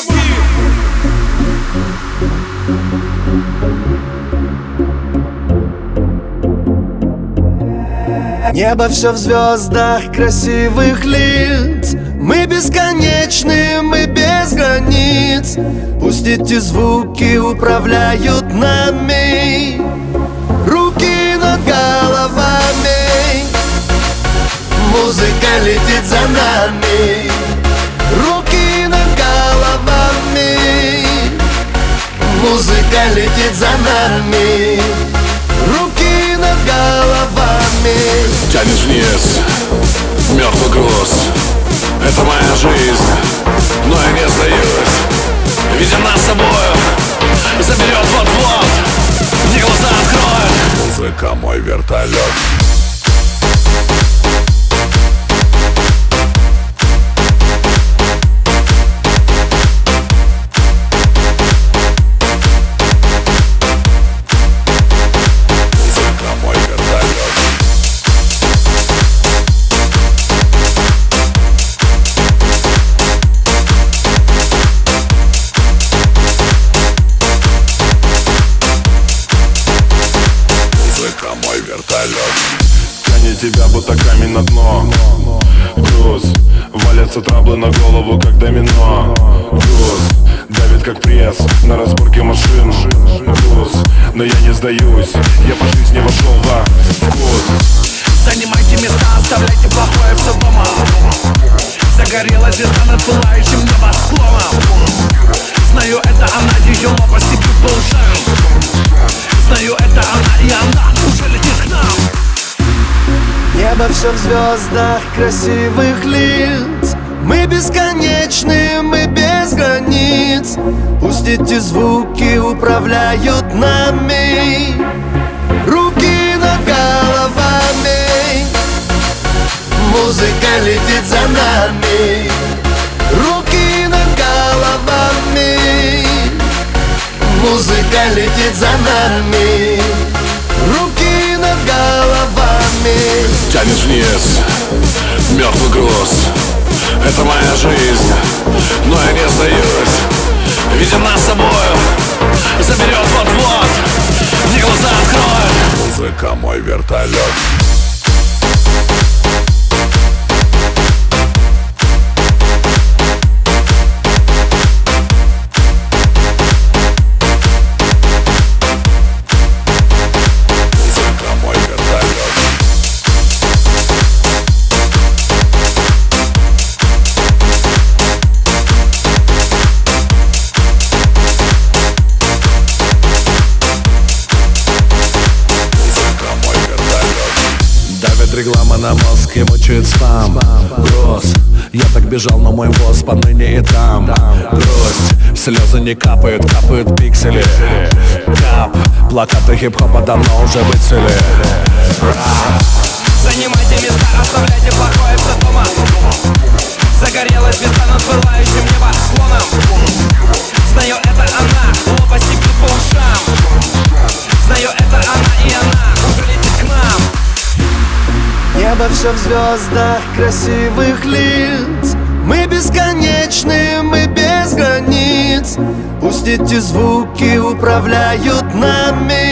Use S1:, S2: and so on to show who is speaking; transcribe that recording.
S1: Небо все в звездах красивых лиц. Мы бесконечны, мы без границ. Пусть эти звуки управляют нами. Руки над головами. Музыка летит за нами. Руки над головами. Музыка летит за нами. Руки над головами.
S2: Тянет вниз мертвый груз. Это моя жизнь, но я не сдаюсь. Видя нас с собою, заберет вот-вот. Мне глаза откроет. Музыка мой вертолет.
S3: Тянет тебя будто камень на дно. Груз, валятся траблы на голову, как домино. Груз, давит как пресс на разборке машин. Груз, но я не сдаюсь, я по жизни вошел во вкус.
S4: Занимайте места, оставляйте плохое все дома. Загорелась звезда над пылающим небосклоном. Знаю, это она, ее лопасти бьют по ушам. Знаю, это она, и она уже летит к нам.
S1: Небо все в звездах красивых лиц. Мы бесконечны, мы без границ. Пусть эти звуки управляют нами. Руки над головами. Музыка летит за нами. Руки над головами. Музыка летит за нами. Руки над головами.
S2: Тянет вниз мертвый груз. Это моя жизнь, но я не сдаюсь. Видя нас с собою, заберет вот-вот. Мне глаза откроет. Музыка мой вертолет. Реклама на мозг и мучает спам. Груз, я так бежал, но мой воз поныне и там. Грусть, слезы не капают, капают пиксели. Кап, плакаты хип-хопа давно уже выцвели.
S4: Занимайте места, оставляйте плохое все дома. Загорелась звезда над пылающим небосклоном. Знаю, это она, лопасти бьют по ушам. Знаю, это она, и она уже летит к нам.
S1: Небо все в звездах красивых лиц. Мы бесконечны, мы без границ. Пусть эти звуки управляют нами.